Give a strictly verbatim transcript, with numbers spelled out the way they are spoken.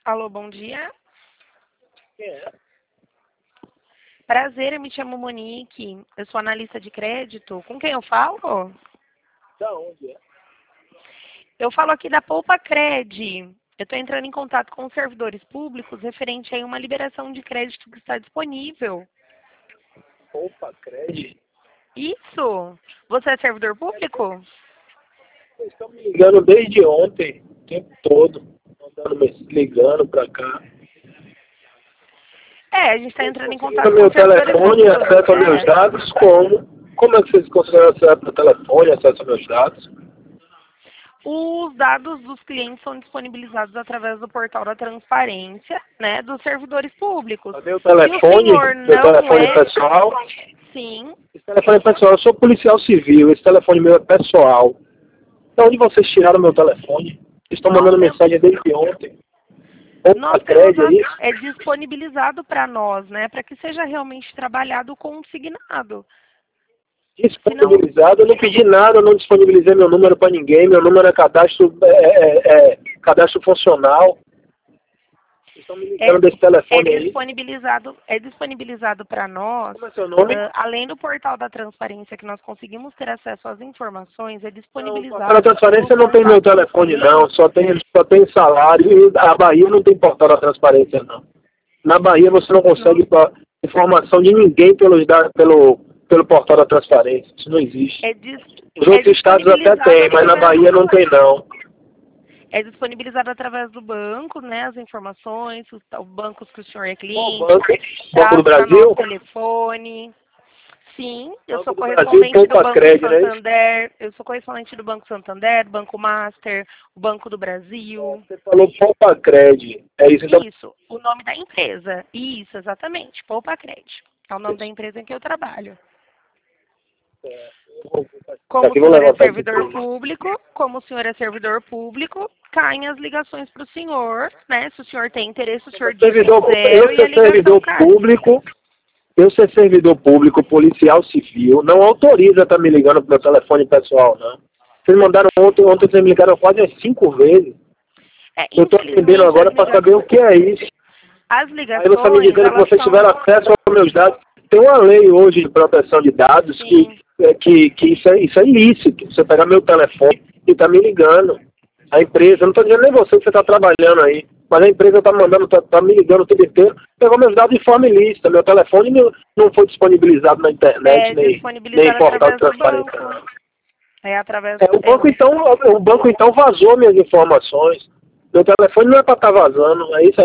Alô, bom dia. Quem é? Prazer, eu me chamo Monique. Eu sou analista de crédito. Com quem eu falo? Da onde é? Eu falo aqui da Poupa Cred. Eu estou entrando em contato com os servidores públicos referente a uma liberação de crédito que está disponível. Poupa Cred? Isso! Você é servidor público? Vocês estão me ligando desde ontem, o tempo todo, mandando me ligando pra cá. É, a gente está entrando em contato No com meu os servidores telefone, públicos. acesso aos meus É. dados, como? Como é que vocês conseguem acesso ao telefone, acesso aos meus dados? Os dados dos clientes são disponibilizados através do portal da transparência, né, dos servidores públicos. Meu Se o telefone, senhor meu não telefone é... pessoal, Sim. esse telefone é pessoal, eu sou policial civil, esse telefone meu é pessoal. De onde vocês tiraram meu telefone? Vocês estão Nós mandando temos, mensagem desde ontem. Poupa nós Cred, temos é a, isso? é disponibilizado para nós, né, para que seja realmente trabalhado consignado. Senão, Disponibilizado, eu não pedi nada, eu não disponibilizei meu número para ninguém, meu número é cadastro, é, é, é, cadastro funcional. Vocês estão me ligando é, desse é telefone aí. disponibilizado, é disponibilizado para nós, Como é seu nome? uh, além do portal da transparência que nós conseguimos ter acesso às informações, é Não, disponibilizado portal da transparência no não tem meu contato do telefone cliente. não, só tem, só tem salário e a Bahia não tem portal da transparência não. Na Bahia você não consegue Não, informação de ninguém pelos, da- pelo, pelo portal da transparência, isso não existe. é, dis, Os é outros estados até disponibilizado tem, mas na através Bahia não tem não. é disponibilizado através do banco, né, as informações, os, os bancos que o senhor é Qual cliente, banco? Banco do para nosso Brasil? telefone. Sim, eu Banco sou do Brasil e correspondente do Poupa Banco Cred, né? Santander, eu sou correspondente do Banco Santander, Banco Master, o Banco do Brasil. Você falou Poupa Cred, é isso então? Isso, o nome da empresa. Isso, exatamente, Poupa Cred. É o nome da empresa em que eu trabalho. Como o Aqui, vou senhor é levantar aqui. servidor público, como o senhor é servidor público, caem as ligações para o senhor, né? Se o senhor tem interesse, o senhor diz Servidor, zero eu e a ser ligação servidor cai. público, eu ser servidor público, policial civil, não autoriza estar me ligando pro meu telefone pessoal, não. Vocês mandaram ontem, ontem vocês me ligaram quase umas cinco vezes. É, Eu estou atendendo infelizmente, agora as, para liga... saber o que é isso. as Aí você está me ligações, dizendo que elas vocês tiveram são... acesso aos meus dados. Tem uma lei hoje de proteção de dados que, Sim. é, que, que isso, é, isso é ilícito. Você pegar meu telefone e tá me ligando. A empresa, não estou dizendo nem você que você está trabalhando aí, mas a empresa está mandando, tá, tá me ligando o tempo inteiro, pegou meus dados de forma ilícita. Meu telefone não, não foi disponibilizado na internet, É nem, nem em disponibilizado portal de através do transparência. banco. Não. É através... É, o É, banco então, o banco então vazou minhas informações. Meu telefone não é para estar vazando, é isso